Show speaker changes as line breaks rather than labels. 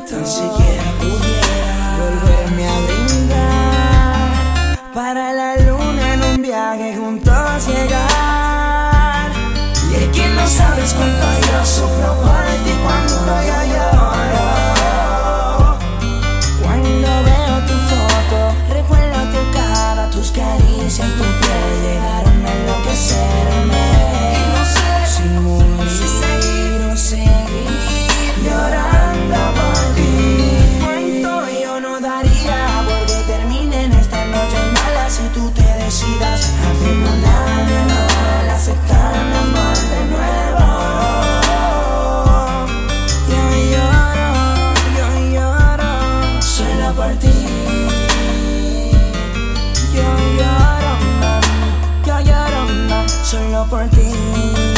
tan siquiera pudiera volverme a brindar para la luna en un viaje juntos llegar. Y es que no sabes cuánto yo sufro por ti cuando yo lloro. Cuando veo tu foto, recuerdo tu cara, tus caricias, tu piel llegaron a enloquecerme. Y no sé si seguir o seguir llorando por ti. Cuánto yo no daría porque terminen estas noches malas si tú te decidas a perdonármelo, al aceptar mi amor de nuevo. Yo lloro solo por ti. Yo lloro, mami, solo por ti.